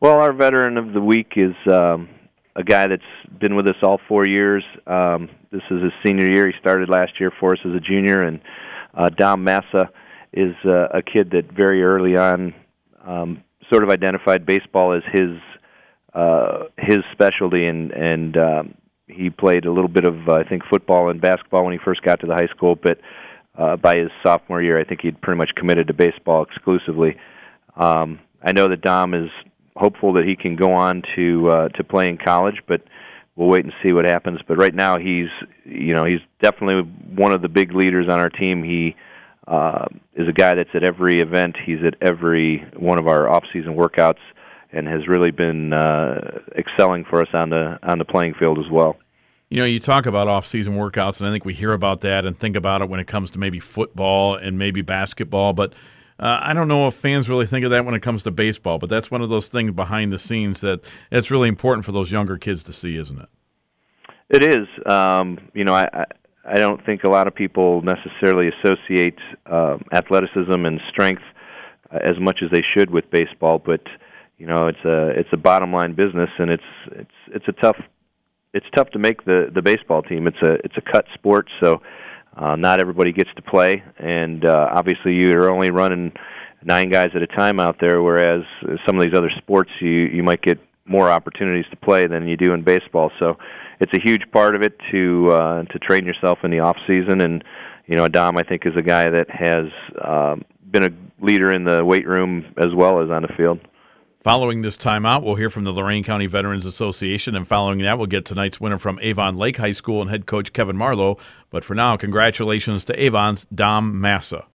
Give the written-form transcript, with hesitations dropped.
Well, our veteran of the week is a guy that's been with us all 4 years. This is his senior year. He started last year for us as a junior, and Dom Massa is a kid that very early on sort of identified baseball as his specialty, and he played a little bit of, I think, football and basketball when he first got to the high school, but by his sophomore year, I think he'd pretty much committed to baseball exclusively. I know that Dom is hopeful that he can go on to play in college, but we'll wait and see what happens. But right now, he's definitely one of the big leaders on our team. He is a guy that's at every event. He's at every one of our off-season workouts, and has really been excelling for us on the playing field as well. You know, you talk about off-season workouts, and I think we hear about that and think about it when it comes to maybe football and maybe basketball, but I don't know if fans really think of that when it comes to baseball, but that's one of those things behind the scenes that's really important for those younger kids to see, isn't it? It is. I don't think a lot of people necessarily associate athleticism and strength as much as they should with baseball, but it's a bottom line business, and it's tough to make the baseball team. It's a cut sport, so not everybody gets to play, and obviously you're only running 9 guys at a time out there, whereas some of these other sports you might get more opportunities to play than you do in baseball. So it's a huge part of it to train yourself in the off season, and Dom, I think, is a guy that has been a leader in the weight room as well as on the field. Following this timeout, we'll hear from the Lorain County Veterans Association, and following that, we'll get tonight's winner from Avon Lake High School and head coach Kevin Marlowe. But for now, congratulations to Avon's Dom Massa.